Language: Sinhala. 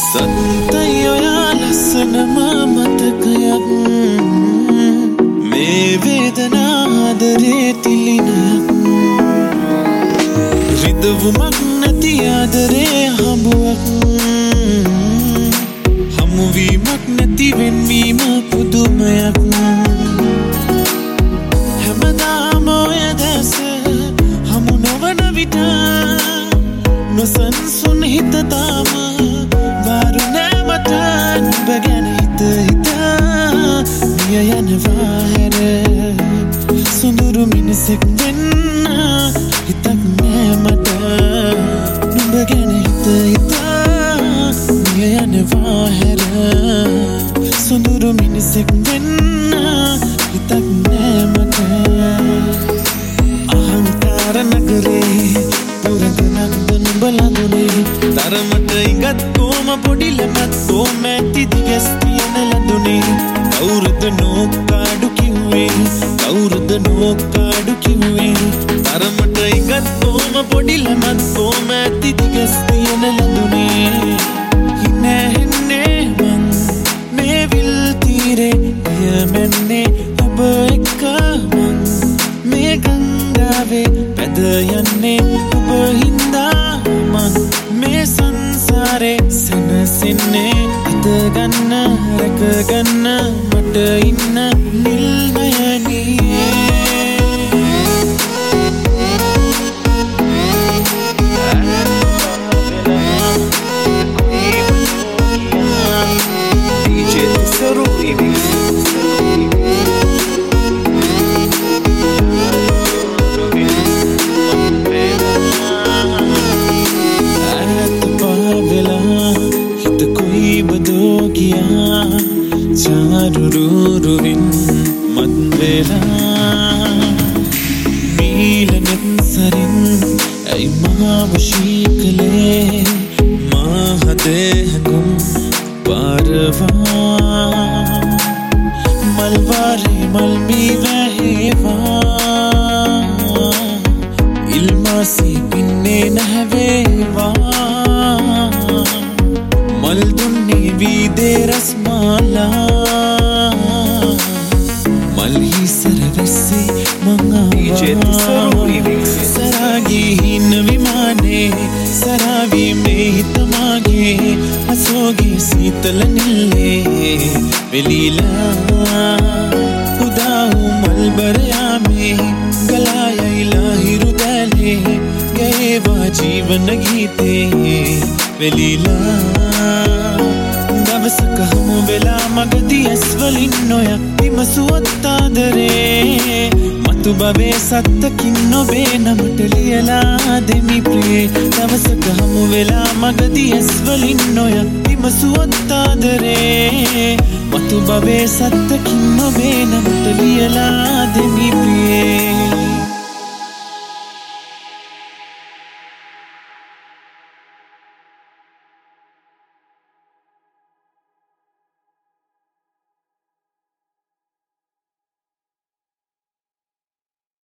සත්තයි ඔයා ලස්සනම මතකයක් මේ වේදනා ආදරේ තිලිනයක් රිදවුමක් නැති ආදරේ හඹුවක් හමුවීමක් නැති වෙන්වීම පුදුමයක් හැමදාම ඔය දැස හමු නොවන විට නොසන්සුන් හිත තාම වාරු නෑ මට නුඹ ගැන හිත මිය යනවා හැර සුඳුරු මිනිසෙක් වෙන්න හිතක් නෑ මට නුඹ ගැන හිත මිය යනවා හැර සුඳුරු මිනිසෙක් වෙන්න හිතක් නෑ මට අහංකාර නගරේ පුරදනක් නුඹ ළඟුනේ තරමට ඉඟත් කොම පොඩි ළමත් කොම ඇති දිගස් තියෙන ලඳුනේ කවුරුද නෝකාඩු කිව්වේ කවුරුද නෝකාඩු කිව්වේ තරමට ඉඟත් කොම පොඩි ළමත් කොම ඇති දිගස් තියෙන ලඳුනේ හිනැහෙන්නේ මං මේ විල් තීරේ යමන්නේ ඔබ එක්ක මං මේ ගංගාවේ පැද යන්නේ ඔබ හින්දා මං මේ සංසාරේ සැනසෙන්නේ අත ගන්න රැක ගන්න මට ඉන්න නිල් නයනියේ DJ Tesoro Remix चारुरुरुविन मद्वेला नीलनत सरिन ऐ महावशीकले महादेहकुम पारवा मलवारे मलमी वहेवा इल्मासी पिन्ने नहवेवा मल दुन्ने वीदे रसमाला मलही सरवसे मंगावा सरागी हिन विमाने सरावी में हितमागे असोगे शीतल निल्ले वेलीला उदाहू मलबरया में गलाया इलाही रुदले गए वा जीवन गीते वेलीला දවසක හමු වෙලා මගදී ඇස්වලින් නොයක් විමසුවත්තාදරේ මතු බවේ සත්තකින් නොබේ නමට ලියලා දෙමි ප්‍රියේ දවසක හමු වෙලා මගදී ඇස්වලින් නොයක් විමසුවත්තාදරේ මතු බවේ සත්තකින් නොබේ නමට ලියලා දෙමි ප්‍රියේ